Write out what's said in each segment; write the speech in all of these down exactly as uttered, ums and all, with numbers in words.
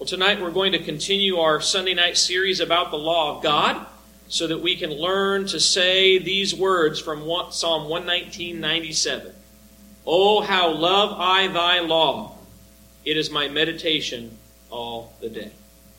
Tonight we're going to continue our Sunday night series about the law of God so that we can learn to say these words from Psalm one nineteen, ninety-seven. Oh, how love I thy law. It is my meditation all the day.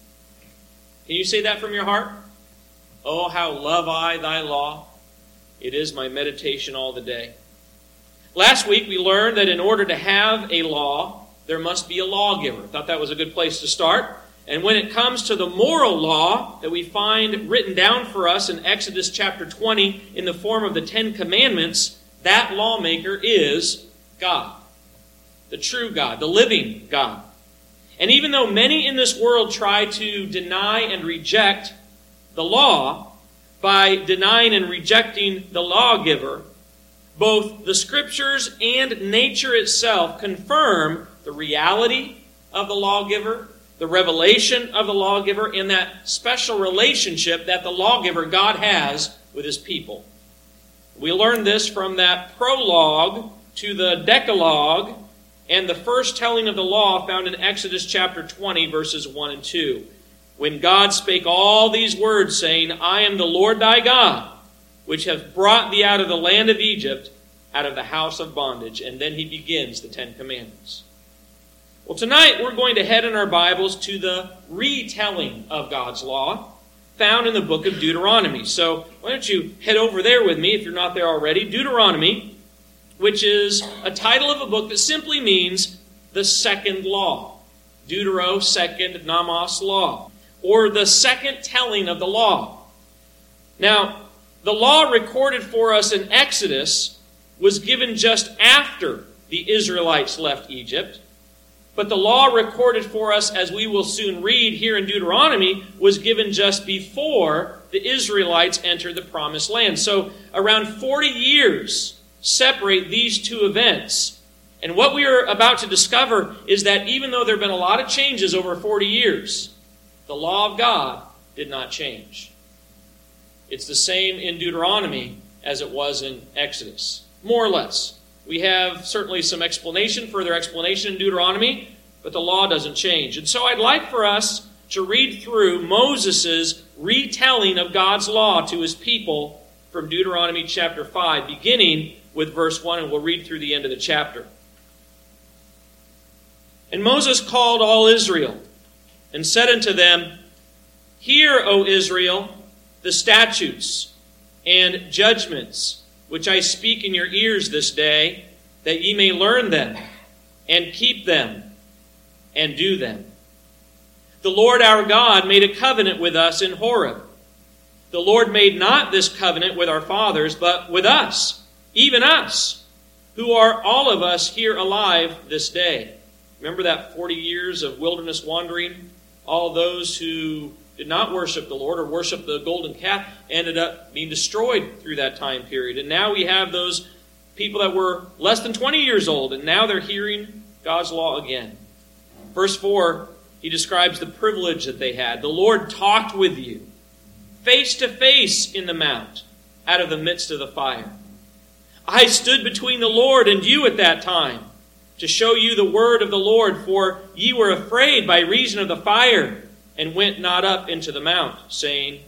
Can you say that from your heart? Oh, how love I thy law. It is my meditation all the day. Last week we learned that in order to have a law, there must be a lawgiver. Thought that was a good place to start. And when it comes to the moral law that we find written down for us in Exodus chapter twenty in the form of the Ten Commandments, that lawmaker is God, the true God, the living God. And even though many in this world try to deny and reject the law by denying and rejecting the lawgiver, both the Scriptures and nature itself confirm the reality of the lawgiver, the revelation of the lawgiver, and that special relationship that the lawgiver, God, has with His people. We learned this from that prologue to the Decalogue and the first telling of the law found in Exodus chapter twenty, verses one and two. When God spake all these words, saying, I am the Lord thy God, which have brought thee out of the land of Egypt, out of the house of bondage. And then He begins the Ten Commandments. Well, tonight we're going to head in our Bibles to the retelling of God's law found in the book of Deuteronomy. So why don't you head over there with me if you're not there already. Deuteronomy, which is a title of a book that simply means the second law. Deutero, second, nomos, law. Or the second telling of the law. Now, the law recorded for us in Exodus was given just after the Israelites left Egypt. But the law recorded for us, as we will soon read here in Deuteronomy, was given just before the Israelites entered the Promised Land. So around forty years separate these two events. And what we are about to discover is that even though there have been a lot of changes over forty years, the law of God did not change. It's the same in Deuteronomy as it was in Exodus, more or less. We have certainly some explanation, further explanation in Deuteronomy, but the law doesn't change. And so I'd like for us to read through Moses' retelling of God's law to his people from Deuteronomy chapter five, beginning with verse one, and we'll read through the end of the chapter. And Moses called all Israel, and said unto them, Hear, O Israel, the statutes and judgments which I speak in your ears this day, that ye may learn them, and keep them, and do them. The Lord our God made a covenant with us in Horeb. The Lord made not this covenant with our fathers, but with us, even us, who are all of us here alive this day. Remember that forty years of wilderness wandering? All those who did not worship the Lord or worship the golden calf ended up being destroyed through that time period. And now we have those people that were less than twenty years old, and now they're hearing God's law again. Verse four, he describes the privilege that they had. The Lord talked with you face to face in the mount, out of the midst of the fire. I stood between the Lord and you at that time, to show you the word of the Lord, for ye were afraid by reason of the fire, and went not up into the mount, saying,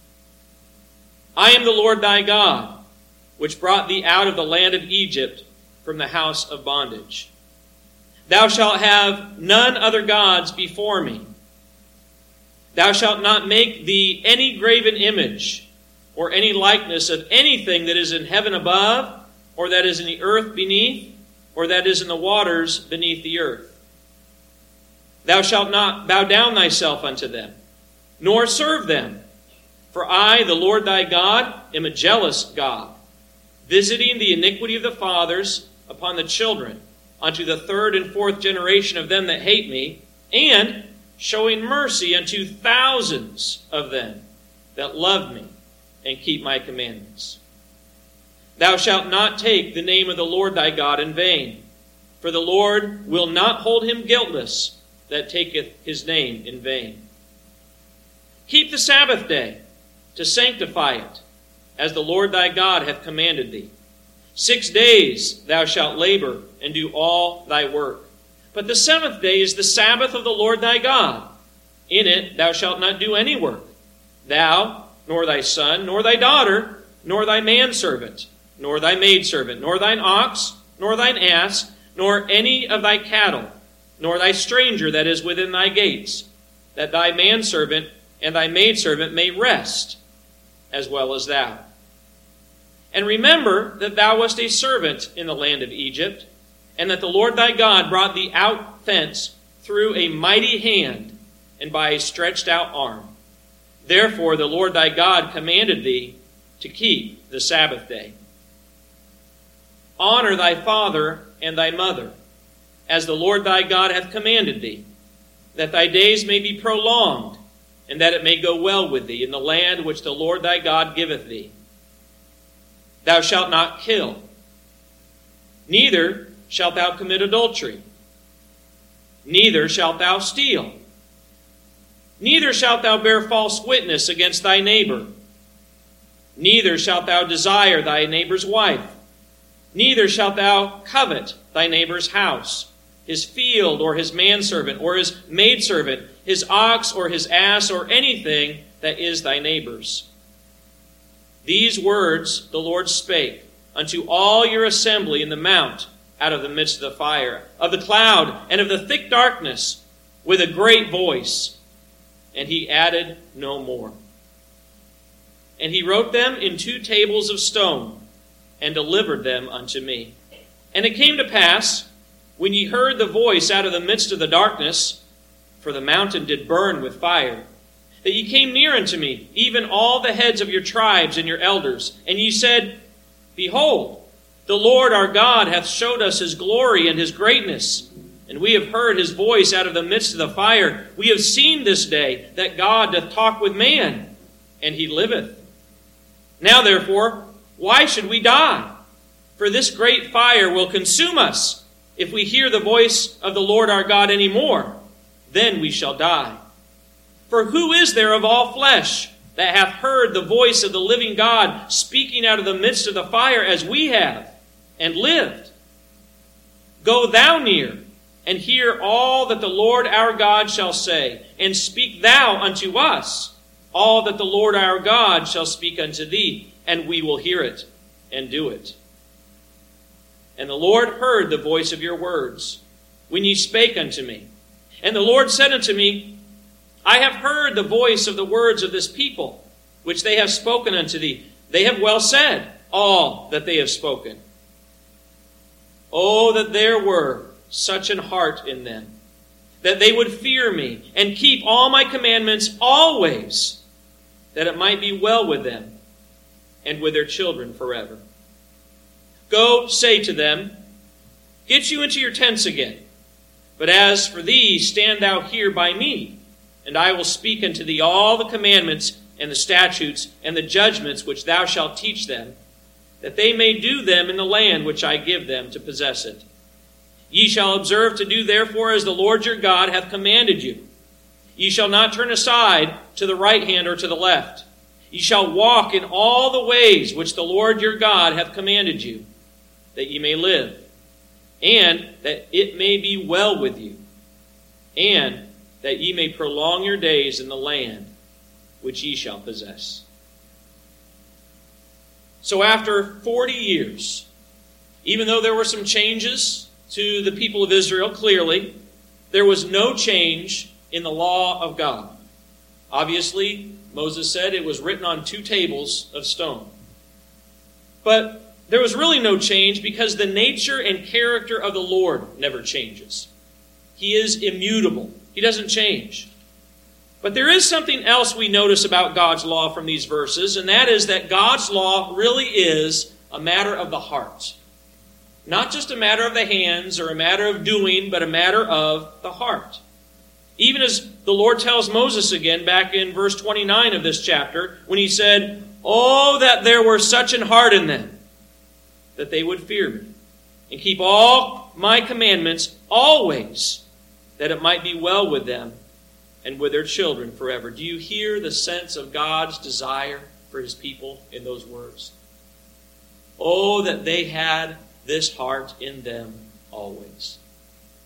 I am the Lord thy God, which brought thee out of the land of Egypt from the house of bondage. Thou shalt have none other gods before me. Thou shalt not make thee any graven image, or any likeness of anything that is in heaven above, or that is in the earth beneath, or that is in the waters beneath the earth. Thou shalt not bow down thyself unto them, nor serve them. For I, the Lord thy God, am a jealous God, visiting the iniquity of the fathers upon the children, unto the third and fourth generation of them that hate me, and showing mercy unto thousands of them that love me and keep my commandments. Thou shalt not take the name of the Lord thy God in vain, for the Lord will not hold him guiltless that taketh his name in vain. Keep the Sabbath day, to sanctify it, as the Lord thy God hath commanded thee. Six days thou shalt labor and do all thy work. But the seventh day is the Sabbath of the Lord thy God. In it thou shalt not do any work, thou, nor thy son, nor thy daughter, nor thy manservant, nor thy maidservant, nor thine ox, nor thine ass, nor any of thy cattle, nor thy stranger that is within thy gates, that thy manservant and thy maidservant may rest, as well as thou. And remember that thou wast a servant in the land of Egypt, and that the Lord thy God brought thee out thence through a mighty hand and by a stretched out arm. Therefore the Lord thy God commanded thee to keep the Sabbath day. Honor thy father and thy mother, as the Lord thy God hath commanded thee, that thy days may be prolonged, and that it may go well with thee in the land which the Lord thy God giveth thee. Thou shalt not kill, neither shalt thou commit adultery, neither shalt thou steal, neither shalt thou bear false witness against thy neighbor, neither shalt thou desire thy neighbor's wife, neither shalt thou covet thy neighbor's house, his field, or his manservant, or his maidservant, his ox, or his ass, or anything that is thy neighbor's. These words the Lord spake unto all your assembly in the mount out of the midst of the fire, of the cloud, and of the thick darkness, with a great voice. And he added no more. And he wrote them in two tables of stone, and delivered them unto me. And it came to pass, when ye heard the voice out of the midst of the darkness, for the mountain did burn with fire, that ye came near unto me, even all the heads of your tribes and your elders, and ye said, Behold, the Lord our God hath showed us his glory and his greatness, and we have heard his voice out of the midst of the fire. We have seen this day that God doth talk with man, and he liveth. Now therefore, why should we die? For this great fire will consume us. If we hear the voice of the Lord our God any more, then we shall die. For who is there of all flesh that hath heard the voice of the living God speaking out of the midst of the fire as we have, and lived? Go thou near, and hear all that the Lord our God shall say, and speak thou unto us all that the Lord our God shall speak unto thee, and we will hear it, and do it. And the Lord heard the voice of your words, when ye spake unto me. And the Lord said unto me, I have heard the voice of the words of this people, which they have spoken unto thee. They have well said all that they have spoken. Oh, that there were such an heart in them, that they would fear me, and keep all my commandments always, that it might be well with them, and with their children forever. Go, say to them, Get you into your tents again. But as for thee, stand thou here by me, and I will speak unto thee all the commandments and the statutes and the judgments which thou shalt teach them, that they may do them in the land which I give them to possess it. Ye shall observe to do therefore as the Lord your God hath commanded you. Ye shall not turn aside to the right hand or to the left. Ye shall walk in all the ways which the Lord your God hath commanded you, that ye may live, and that it may be well with you, and that ye may prolong your days in the land which ye shall possess. So after forty years, even though there were some changes to the people of Israel, clearly, there was no change in the law of God. Obviously, Moses said it was written on two tables of stone. But there was really no change because the nature and character of the Lord never changes. He is immutable. He doesn't change. But there is something else we notice about God's law from these verses, and that is that God's law really is a matter of the heart. Not just a matter of the hands or a matter of doing, but a matter of the heart. Even as the Lord tells Moses again back in verse twenty-nine of this chapter, when he said, Oh, that there were such an heart in them, that they would fear me, and keep all my commandments always, that it might be well with them and with their children forever. Do you hear the sense of God's desire for his people in those words? Oh, that they had this heart in them always.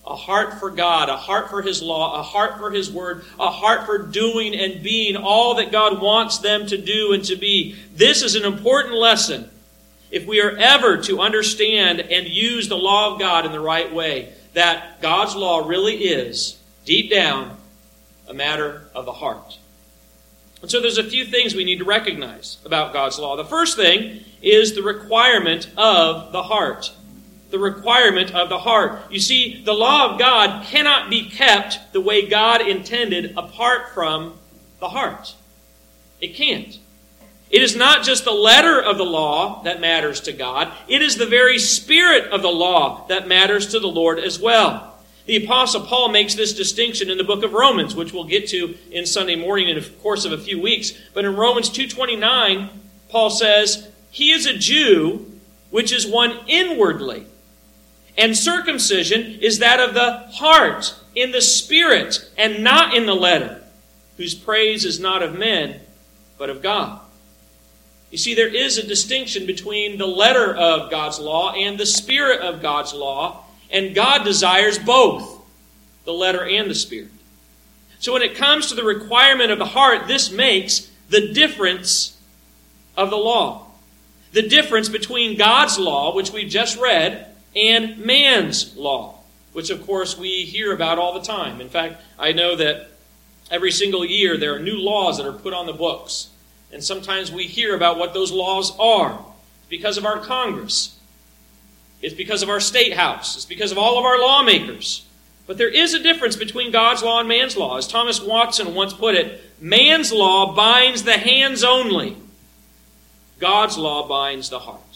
A heart for God, a heart for His law, a heart for His word, a heart for doing and being all that God wants them to do and to be. This is an important lesson if we are ever to understand and use the law of God in the right way, that God's law really is, deep down, a matter of the heart. And so there's a few things we need to recognize about God's law. The first thing is the requirement of the heart. The requirement of the heart. You see, the law of God cannot be kept the way God intended apart from the heart. It can't. It is not just the letter of the law that matters to God. It is the very spirit of the law that matters to the Lord as well. The Apostle Paul makes this distinction in the book of Romans, which we'll get to in Sunday morning in the course of a few weeks. But in Romans two twenty-nine, Paul says, "He is a Jew, which is one inwardly. And circumcision is that of the heart, in the spirit, and not in the letter, whose praise is not of men, but of God." You see, there is a distinction between the letter of God's law and the spirit of God's law, and God desires both, the letter and the spirit. So when it comes to the requirement of the heart, this makes the difference of the law. The difference between God's law, which we've just read, and man's law, which of course we hear about all the time. In fact, I know that every single year there are new laws that are put on the books. And sometimes we hear about what those laws are. It's because of our Congress. It's because of our State House. It's because of all of our lawmakers. But there is a difference between God's law and man's law. As Thomas Watson once put it, man's law binds the hands only. God's law binds the heart.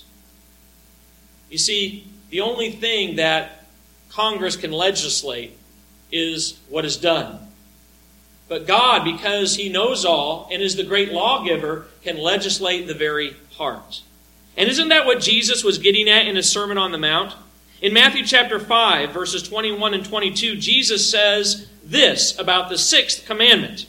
You see, the only thing that Congress can legislate is what is done. But God, because He knows all and is the great lawgiver, can legislate the very heart. And isn't that what Jesus was getting at in His Sermon on the Mount? In Matthew chapter five, verses twenty-one and twenty-two, Jesus says this about the sixth commandment.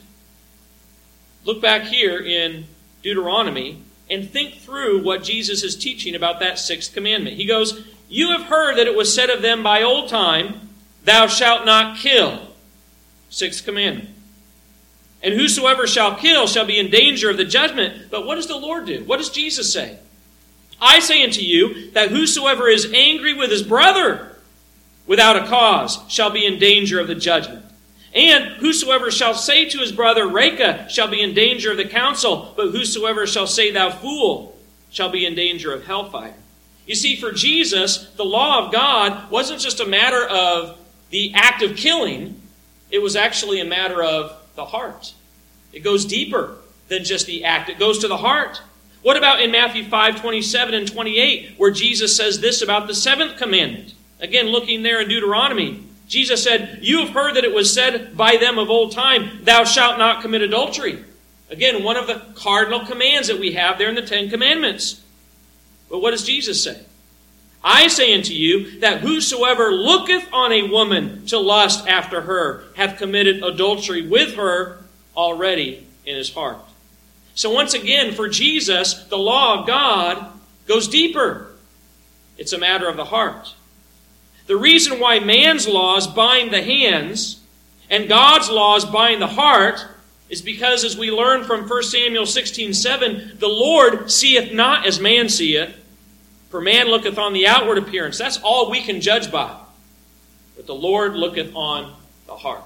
Look back here in Deuteronomy and think through what Jesus is teaching about that sixth commandment. He goes, "You have heard that it was said of them by old time, 'Thou shalt not kill.'" Sixth commandment. "And whosoever shall kill shall be in danger of the judgment." But what does the Lord do? What does Jesus say? "I say unto you that whosoever is angry with his brother without a cause shall be in danger of the judgment. And whosoever shall say to his brother, Reka, shall be in danger of the council. But whosoever shall say, Thou fool, shall be in danger of hellfire." You see, for Jesus, the law of God wasn't just a matter of the act of killing. It was actually a matter of the heart. It goes deeper than just the act. It goes to the heart. What about in Matthew five, twenty-seven and twenty-eight, where Jesus says this about the seventh commandment? Again, looking there in Deuteronomy, Jesus said, "You have heard that it was said by them of old time, 'Thou shalt not commit adultery.'" Again, one of the cardinal commands that we have there in the Ten Commandments. But what does Jesus say? "I say unto you that whosoever looketh on a woman to lust after her hath committed adultery with her already in his heart." So once again, for Jesus, the law of God goes deeper. It's a matter of the heart. The reason why man's laws bind the hands and God's laws bind the heart is because, as we learn from First Samuel sixteen seven, the Lord seeth not as man seeth, for man looketh on the outward appearance. That's all we can judge by. But the Lord looketh on the heart.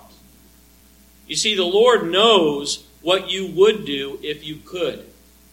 You see, the Lord knows what you would do if you could.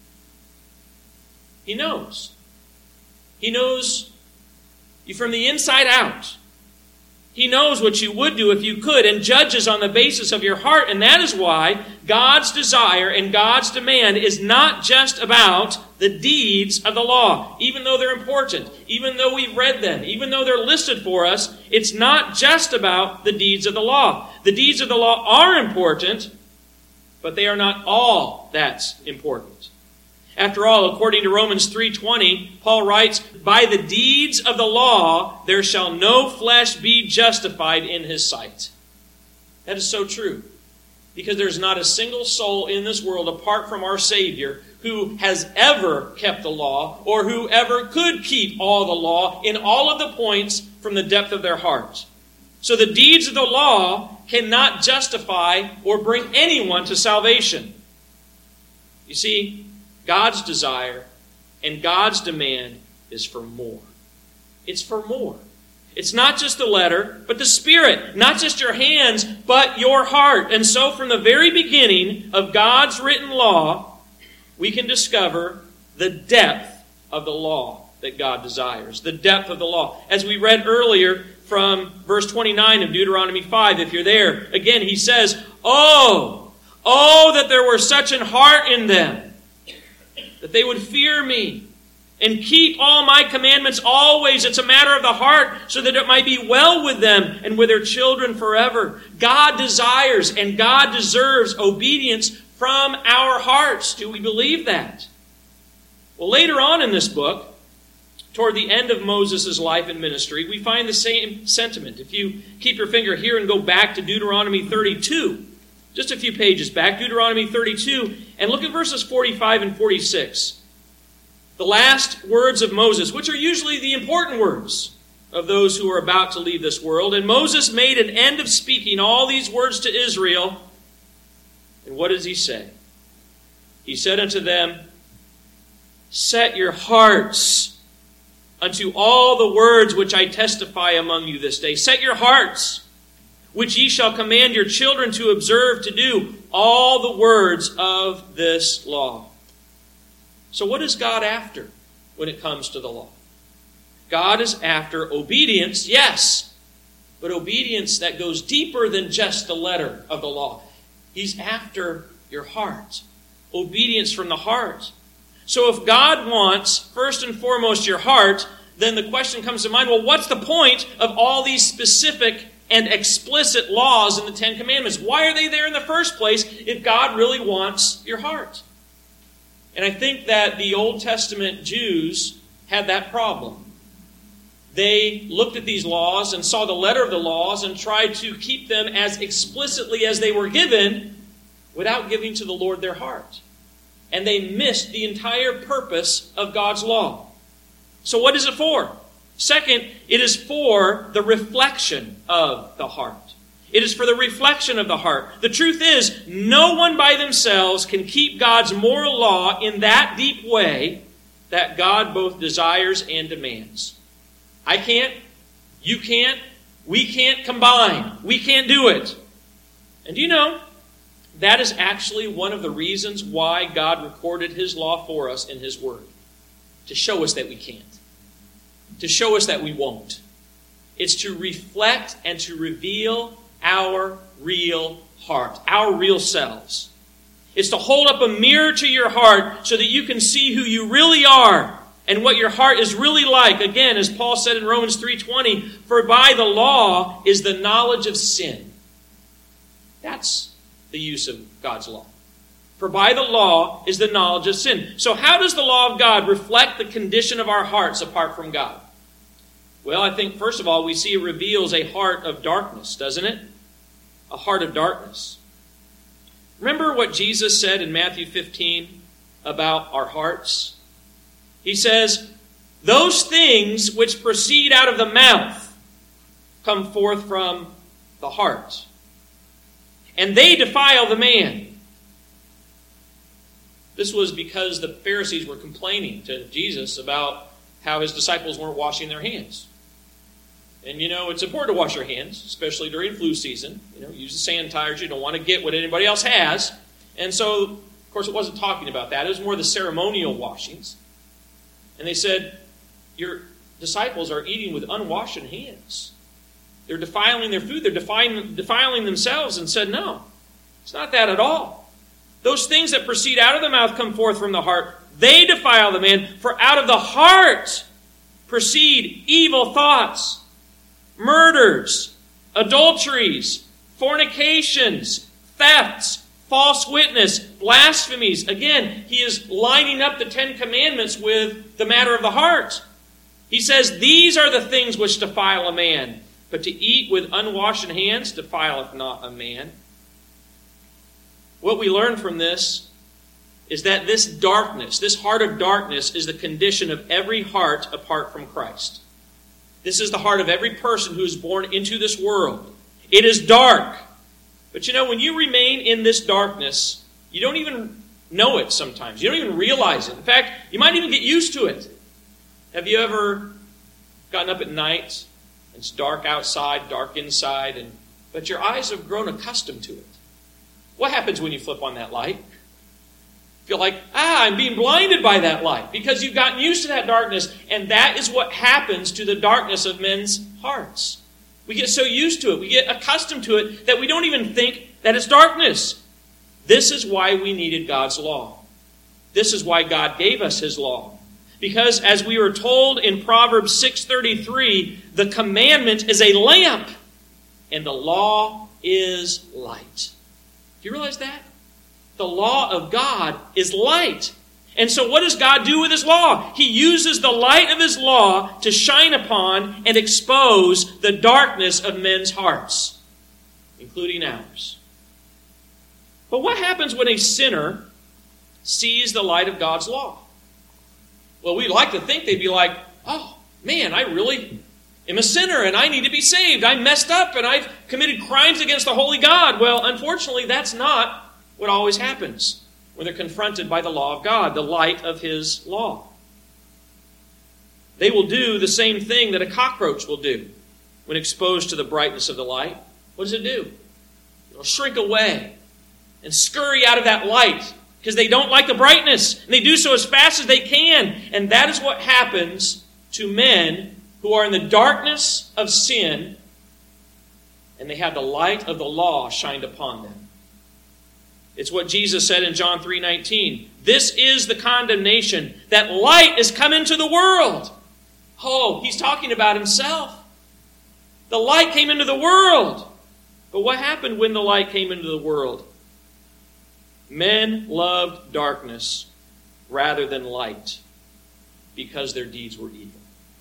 He knows. He knows you from the inside out. He knows what you would do if you could and judges on the basis of your heart. And that is why God's desire and God's demand is not just about the deeds of the law. Even though they're important, even though we've read them, even though they're listed for us, it's not just about the deeds of the law. The deeds of the law are important, but they are not all that's important. After all, according to Romans three twenty, Paul writes, "By the deeds of the law there shall no flesh be justified in his sight." That is so true. Because there's not a single soul in this world apart from our Savior who has ever kept the law or who ever could keep all the law in all of the points from the depth of their heart. So the deeds of the law cannot justify or bring anyone to salvation. You see, God's desire and God's demand is for more. It's for more. It's not just the letter, but the Spirit. Not just your hands, but your heart. And so from the very beginning of God's written law, we can discover the depth of the law that God desires. The depth of the law. As we read earlier from verse twenty-nine of Deuteronomy five, if you're there, again he says, Oh, oh that there were such an heart in them, that they would fear me and keep all my commandments always. It's a matter of the heart, so that it might be well with them and with their children forever. God desires and God deserves obedience from our hearts. Do we believe that? Well, later on in this book, toward the end of Moses' life and ministry, we find the same sentiment. If you keep your finger here and go back to Deuteronomy thirty-two, just a few pages back, Deuteronomy thirty-two, and look at verses forty-five and forty-six. The last words of Moses, which are usually the important words of those who are about to leave this world. And Moses made an end of speaking all these words to Israel. And what does he say? He said unto them, Set your hearts unto all the words which I testify among you this day. Set your hearts, which ye shall command your children to observe to do all the words of this law. So what is God after when it comes to the law? God is after obedience, yes, but obedience that goes deeper than just the letter of the law. He's after your heart. Obedience from the heart. So if God wants, first and foremost, your heart, then the question comes to mind, well, what's the point of all these specific and explicit laws in the Ten Commandments? Why are they there in the first place if God really wants your heart? And I think that the Old Testament Jews had that problem. They looked at these laws and saw the letter of the laws and tried to keep them as explicitly as they were given without giving to the Lord their heart. And they missed the entire purpose of God's law. So what is it for? Second, it is for the reflection of the heart. It is for the reflection of the heart. The truth is, no one by themselves can keep God's moral law in that deep way that God both desires and demands. I can't, you can't, we can't combine. We can't do it. And do you know, that is actually one of the reasons why God recorded His law for us in His Word. To show us that we can't. To show us that we won't. It's to reflect and to reveal our real heart, our real selves. It's to hold up a mirror to your heart so that you can see who you really are and what your heart is really like. Again, as Paul said in Romans three twenty, for by the law is the knowledge of sin. That's the use of God's law. For by the law is the knowledge of sin. So how does the law of God reflect the condition of our hearts apart from God? Well, I think first of all, we see it reveals a heart of darkness, doesn't it? A heart of darkness. Remember what Jesus said in Matthew fifteen about our hearts? He says, those things which proceed out of the mouth come forth from the heart, and they defile the man. This was because the Pharisees were complaining to Jesus about how His disciples weren't washing their hands. And you know, it's important to wash your hands, especially during flu season. You know, use the sanitizer. You don't want to get what anybody else has. And so, of course, it wasn't talking about that. It was more the ceremonial washings. And they said, your disciples are eating with unwashed hands. They're defiling their food. They're defiling, defiling themselves, and said, no, it's not that at all. Those things that proceed out of the mouth come forth from the heart. They defile the man, for out of the heart proceed evil thoughts, murders, adulteries, fornications, thefts, false witness, blasphemies. Again, he is lining up the Ten Commandments with the matter of the heart. He says, these are the things which defile a man, but to eat with unwashed hands defileth not a man. What we learn from this is that this darkness, this heart of darkness, is the condition of every heart apart from Christ. This is the heart of every person who is born into this world. It is dark. But you know, when you remain in this darkness, you don't even know it sometimes. You don't even realize it. In fact, you might even get used to it. Have you ever gotten up at night, and it's dark outside, dark inside, and but your eyes have grown accustomed to it? What happens when you flip on that light? You feel like, ah, I'm being blinded by that light because you've gotten used to that darkness. And that is what happens to the darkness of men's hearts. We get so used to it, we get accustomed to it, that we don't even think that it's darkness. This is why we needed God's law. This is why God gave us His law. Because as we were told in Proverbs six thirty-three, the commandment is a lamp and the law is light. Do you realize that? The law of God is light. And so what does God do with His law? He uses the light of His law to shine upon and expose the darkness of men's hearts, including ours. But what happens when a sinner sees the light of God's law? Well, we'd like to think they'd be like, oh, man, I really am a sinner and I need to be saved. I'm messed up and I've committed crimes against the holy God. Well, unfortunately, that's not what always happens when they're confronted by the law of God, the light of His law. They will do the same thing that a cockroach will do when exposed to the brightness of the light. What does it do? It'll shrink away and scurry out of that light because they don't like the brightness. And they do so as fast as they can. And that is what happens to men who are in the darkness of sin and they have the light of the law shined upon them. It's what Jesus said in John three nineteen. This is the condemnation, that light is come into the world. Oh, He's talking about Himself. The light came into the world. But what happened when the light came into the world? Men loved darkness rather than light because their deeds were evil.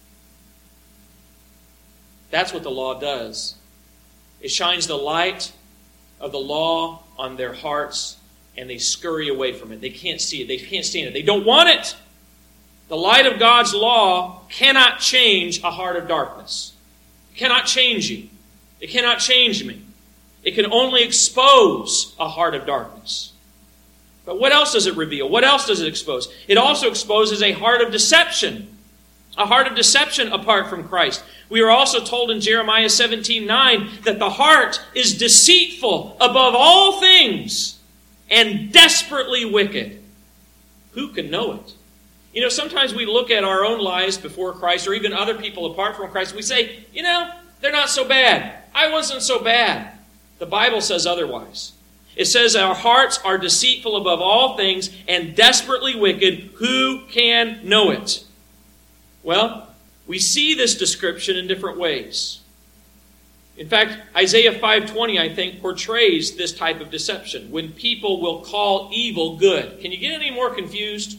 That's what the law does. It shines the light of the law on their hearts, and they scurry away from it. They can't see it. They can't stand it. They don't want it. The light of God's law cannot change a heart of darkness. It cannot change you. It cannot change me. It can only expose a heart of darkness. But what else does it reveal? What else does it expose? It also exposes a heart of deception. A heart of deception apart from Christ. We are also told in Jeremiah seventeen nine that the heart is deceitful above all things and desperately wicked. Who can know it? You know, sometimes we look at our own lives before Christ or even other people apart from Christ. We say, you know, they're not so bad. I wasn't so bad. The Bible says otherwise. It says our hearts are deceitful above all things and desperately wicked. Who can know it? Well, we see this description in different ways. In fact, Isaiah five twenty, I think, portrays this type of deception. When people will call evil good. Can you get any more confused?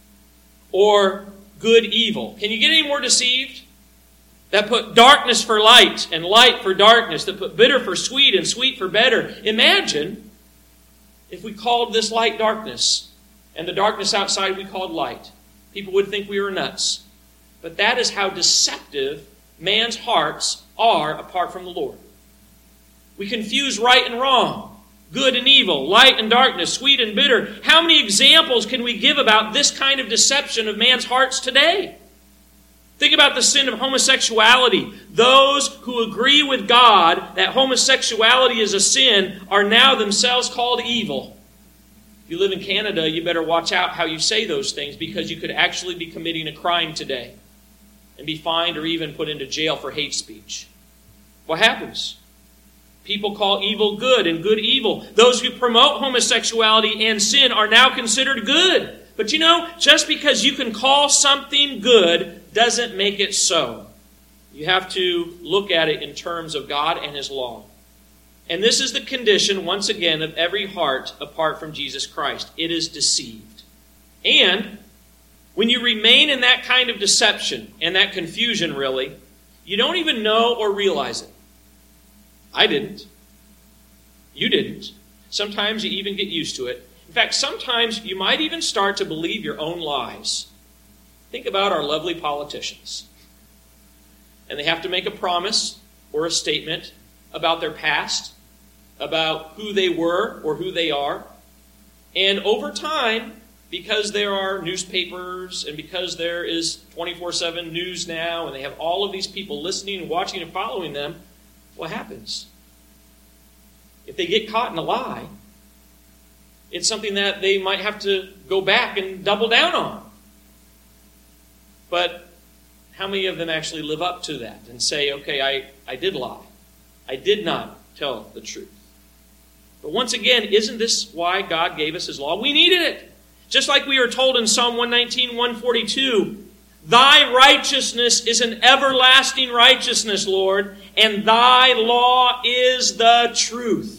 Or good evil. Can you get any more deceived? That put darkness for light and light for darkness. That put bitter for sweet and sweet for better. Imagine if we called this light darkness and the darkness outside we called light. People would think we were nuts. But that is how deceptive man's hearts are apart from the Lord. We confuse right and wrong, good and evil, light and darkness, sweet and bitter. How many examples can we give about this kind of deception of man's hearts today? Think about the sin of homosexuality. Those who agree with God that homosexuality is a sin are now themselves called evil. If you live in Canada, you better watch out how you say those things because you could actually be committing a crime today and be fined or even put into jail for hate speech. What happens? People call evil good and good evil. Those who promote homosexuality and sin are now considered good. But you know, just because you can call something good doesn't make it so. You have to look at it in terms of God and His law. And this is the condition, once again, of every heart apart from Jesus Christ. It is deceived. And when you remain in that kind of deception and that confusion, really, you don't even know or realize it. I didn't. You didn't. Sometimes you even get used to it. In fact, sometimes you might even start to believe your own lies. Think about our lovely politicians. And they have to make a promise or a statement about their past, about who they were or who they are. And over time, because there are newspapers and because there is twenty-four seven news now and they have all of these people listening and watching and following them, what happens? If they get caught in a lie, it's something that they might have to go back and double down on. But how many of them actually live up to that and say, okay, I, I did lie. I did not tell the truth. But once again, isn't this why God gave us His law? We needed it. Just like we are told in Psalm one nineteen, one forty-two, Thy righteousness is an everlasting righteousness, Lord, and Thy law is the truth.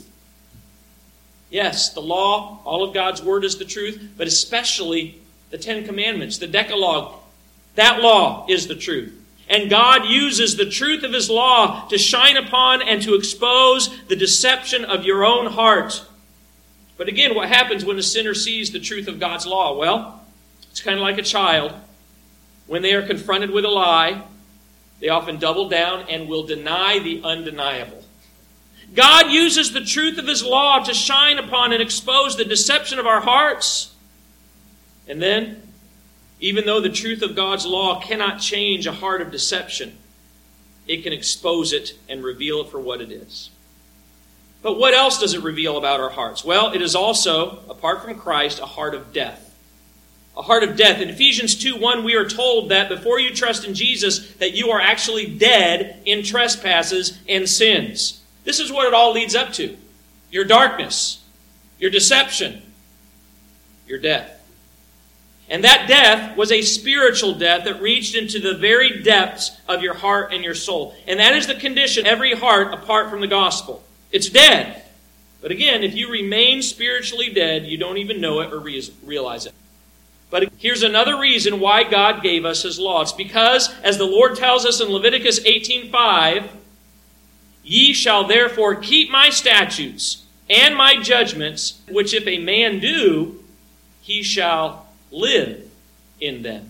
Yes, the law, all of God's Word is the truth, but especially the Ten Commandments, the Decalogue. That law is the truth. And God uses the truth of His law to shine upon and to expose the deception of your own heart. But again, what happens when a sinner sees the truth of God's law? Well, it's kind of like a child. When they are confronted with a lie, they often double down and will deny the undeniable. God uses the truth of His law to shine upon and expose the deception of our hearts. And then, even though the truth of God's law cannot change a heart of deception, it can expose it and reveal it for what it is. But what else does it reveal about our hearts? Well, it is also, apart from Christ, a heart of death. A heart of death. In Ephesians two one, we are told that before you trust in Jesus, that you are actually dead in trespasses and sins. This is what it all leads up to. Your darkness, your deception, your death. And that death was a spiritual death that reached into the very depths of your heart and your soul. And that is the condition of every heart apart from the gospel. It's dead. But again, if you remain spiritually dead, you don't even know it or re- realize it. But here's another reason why God gave us His law. It's because, as the Lord tells us in Leviticus eighteen five, Ye shall therefore keep my statutes and my judgments, which if a man do, he shall live in them.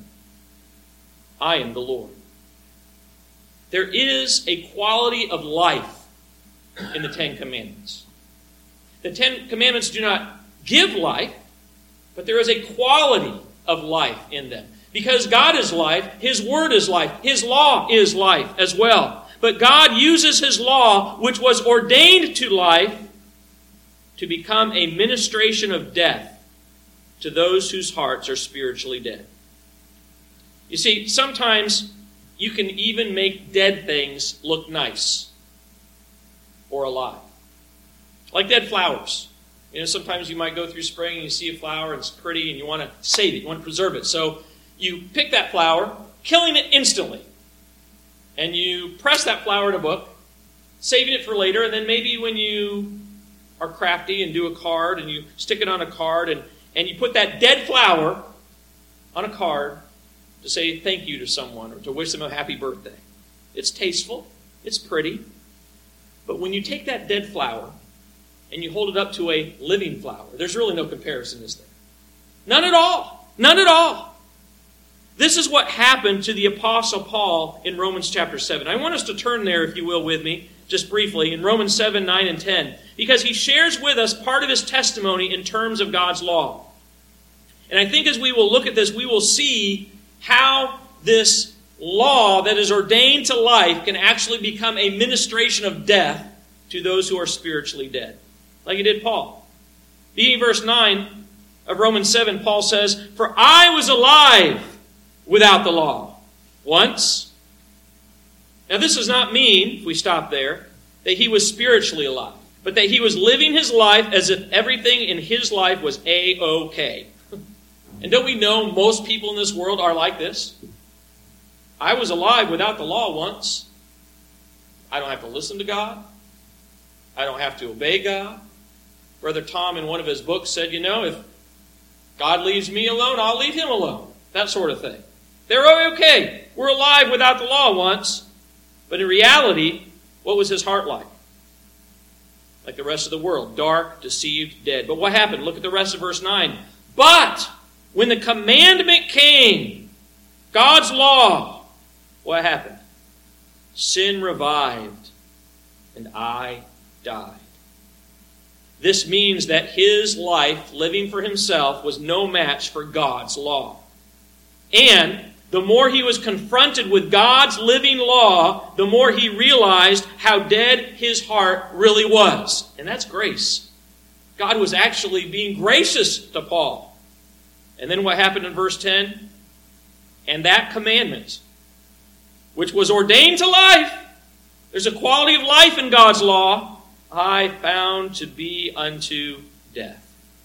I am the Lord. There is a quality of life in the Ten Commandments. The Ten Commandments do not give life, but there is a quality of life in them. Because God is life, His Word is life, His law is life as well. But God uses His law, which was ordained to life, to become a ministration of death to those whose hearts are spiritually dead. You see, sometimes you can even make dead things look nice or alive. Like dead flowers. You know, sometimes you might go through spring and you see a flower and it's pretty and you want to save it, you want to preserve it. So you pick that flower, killing it instantly. And you press that flower in a book, saving it for later, and then maybe when you are crafty and do a card and you stick it on a card and, and you put that dead flower on a card to say thank you to someone or to wish them a happy birthday. It's tasteful, it's pretty, but when you take that dead flower and you hold it up to a living flower, there's really no comparison, is there? None at all. None at all. This is what happened to the Apostle Paul in Romans chapter seven. I want us to turn there, if you will, with me, just briefly, in Romans seven, nine, and ten, because he shares with us part of his testimony in terms of God's law. And I think as we will look at this, we will see how this law that is ordained to life can actually become a ministration of death to those who are spiritually dead, like it did Paul. Beginning verse nine of Romans seven, Paul says, For I was alive without the law once. Now this does not mean, if we stop there, that he was spiritually alive, but that he was living his life as if everything in his life was A-OK. And don't we know most people in this world are like this? I was alive without the law once. I don't have to listen to God. I don't have to obey God. Brother Tom in one of his books said, you know, if God leaves me alone, I'll leave him alone. That sort of thing. They're okay. We're alive without the law once. But in reality, what was his heart like? Like the rest of the world. Dark, deceived, dead. But what happened? Look at the rest of verse nine. But when the commandment came, God's law, what happened? sin revived, and I died. This means that his life, living for himself, was no match for God's law. And the more he was confronted with God's living law, the more he realized how dead his heart really was. And that's grace. God was actually being gracious to Paul. And then what happened in verse ten? And that commandment, which was ordained to life, there's a quality of life in God's law, I found to be unto death.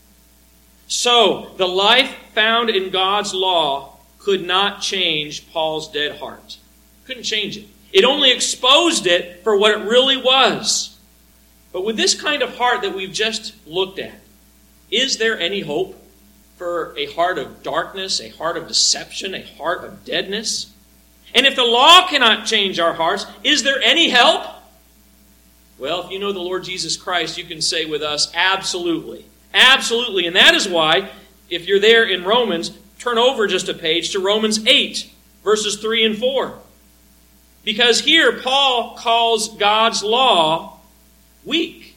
So, the life found in God's law could not change Paul's dead heart. Couldn't change it. It only exposed it for what it really was. But with this kind of heart that we've just looked at, is there any hope for a heart of darkness, a heart of deception, a heart of deadness? And if the law cannot change our hearts, is there any help? Well, if you know the Lord Jesus Christ, you can say with us, absolutely. Absolutely. And that is why, if you're there in Romans, turn over just a page to Romans eight, verses three and four. Because here, Paul calls God's law weak.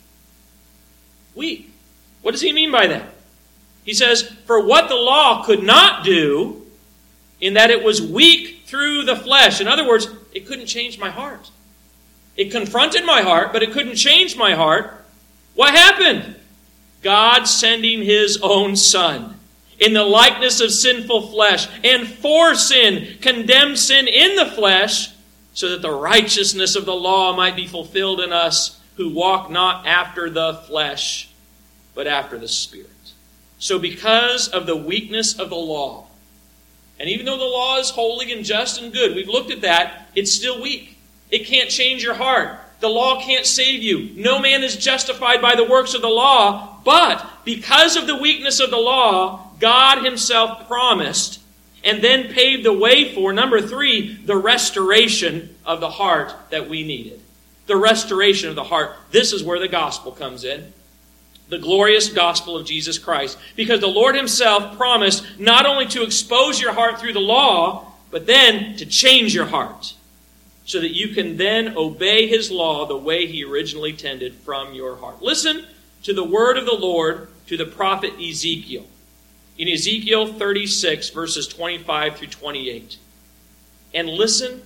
Weak. What does he mean by that? He says, for what the law could not do, in that it was weak through the flesh. In other words, it couldn't change my heart. It confronted my heart, but it couldn't change my heart. What happened? God sending his own Son in the likeness of sinful flesh, and for sin, condemned sin in the flesh, so that the righteousness of the law might be fulfilled in us who walk not after the flesh, but after the Spirit. So because of the weakness of the law, and even though the law is holy and just and good, we've looked at that, it's still weak. It can't change your heart. The law can't save you. No man is justified by the works of the law, but because of the weakness of the law, God himself promised and then paved the way for, number three, the restoration of the heart that we needed. The restoration of the heart. This is where the gospel comes in. The glorious gospel of Jesus Christ. Because the Lord himself promised not only to expose your heart through the law, but then to change your heart, so that you can then obey his law the way he originally intended from your heart. Listen to the word of the Lord to the prophet Ezekiel. In Ezekiel thirty-six, verses twenty-five through twenty-eight. And listen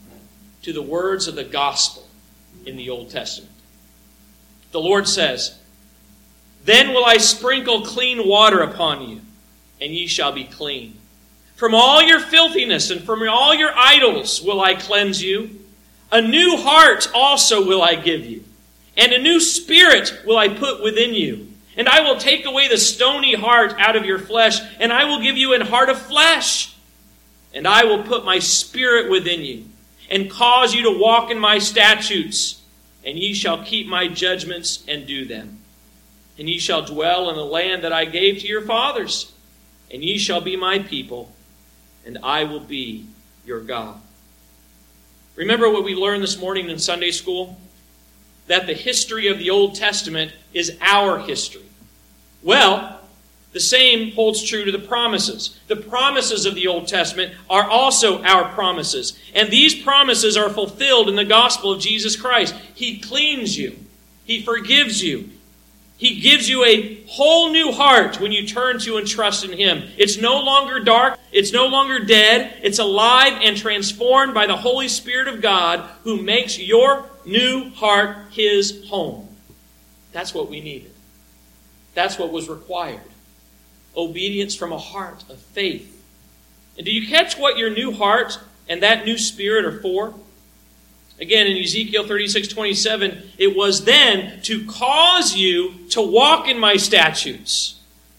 to the words of the gospel in the Old Testament. The Lord says, then will I sprinkle clean water upon you, and ye shall be clean. From all your filthiness and from all your idols will I cleanse you. A new heart also will I give you, and a new spirit will I put within you. And I will take away the stony heart out of your flesh, and I will give you an heart of flesh. And I will put my spirit within you, and cause you to walk in my statutes, and ye shall keep my judgments and do them. And ye shall dwell in the land that I gave to your fathers, and ye shall be my people, and I will be your God. Remember what we learned this morning in Sunday school? That the history of the Old Testament is our history. Well, the same holds true to the promises. The promises of the Old Testament are also our promises. And these promises are fulfilled in the gospel of Jesus Christ. He cleans you. He forgives you. He gives you a whole new heart when you turn to and trust in him. It's no longer dark. It's no longer dead. It's alive and transformed by the Holy Spirit of God, who makes your new heart his home. That's what we needed. That's what was required. Obedience from a heart of faith. And do you catch what your new heart and that new spirit are for? Again, in Ezekiel thirty-six twenty-seven, it was then to cause you to walk in my statutes,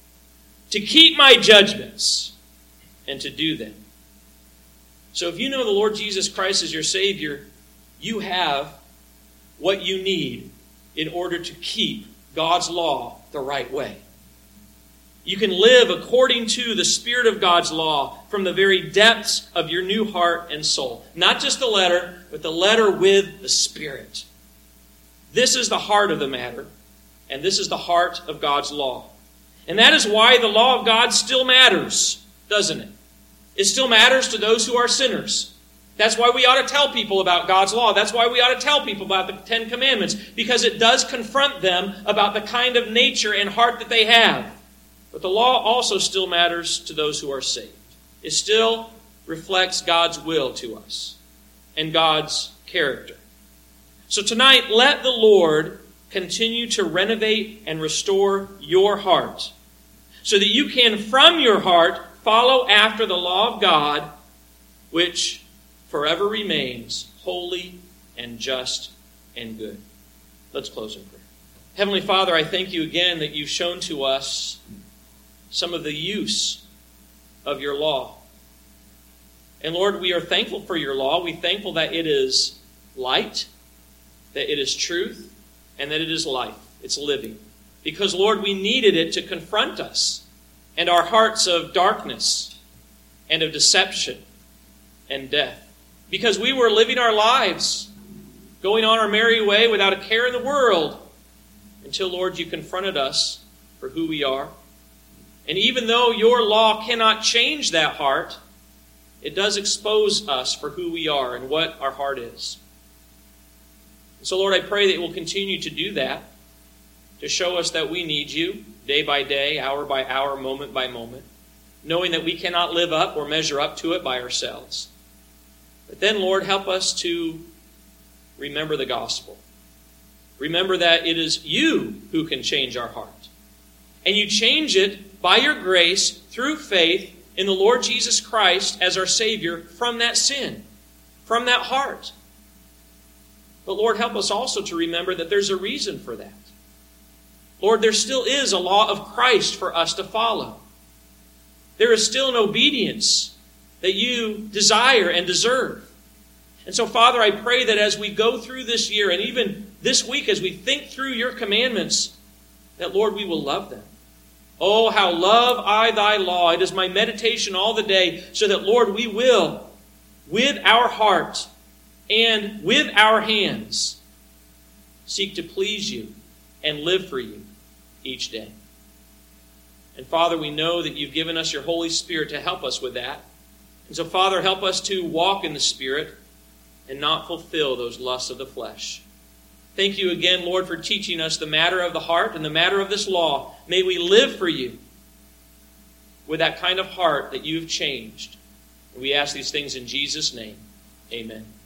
to keep my judgments, and to do them. So if you know the Lord Jesus Christ as your Savior, you have what you need in order to keep God's law the right way. You can live according to the Spirit of God's law from the very depths of your new heart and soul. Not just the letter, but the letter with the Spirit. This is the heart of the matter, and this is the heart of God's law. And that is why the law of God still matters, doesn't it? It still matters to those who are sinners. That's why we ought to tell people about God's law. That's why we ought to tell people about the Ten Commandments, because it does confront them about the kind of nature and heart that they have. But the law also still matters to those who are saved. It still reflects God's will to us and God's character. So tonight, let the Lord continue to renovate and restore your heart so that you can, from your heart, follow after the law of God, which forever remains holy and just and good. Let's close in prayer. Heavenly Father, I thank you again that you've shown to us some of the use of your law. And Lord, we are thankful for your law. We're thankful that it is light, that it is truth, and that it is life. It's living. Because, Lord, we needed it to confront us and our hearts of darkness and of deception and death. Because we were living our lives, going on our merry way without a care in the world, until, Lord, you confronted us for who we are. And even though your law cannot change that heart, it does expose us for who we are and what our heart is. And so, Lord, I pray that it will continue to do that, to show us that we need you day by day, hour by hour, moment by moment, knowing that we cannot live up or measure up to it by ourselves. But then, Lord, help us to remember the gospel. Remember that it is you who can change our heart. And you change it by your grace through faith in the Lord Jesus Christ as our Savior from that sin, from that heart. But Lord, help us also to remember that there's a reason for that. Lord, there still is a law of Christ for us to follow. There is still an obedience that you desire and deserve. And so, Father, I pray that as we go through this year, and even this week as we think through your commandments, that, Lord, we will love them. Oh, how love I thy law. It is my meditation all the day, so that, Lord, we will, with our heart and with our hands, seek to please you and live for you each day. And, Father, we know that you've given us your Holy Spirit to help us with that. And so, Father, help us to walk in the Spirit and not fulfill those lusts of the flesh. Thank you again, Lord, for teaching us the matter of the heart and the matter of this law. May we live for you with that kind of heart that you've changed. And we ask these things in Jesus' name. Amen.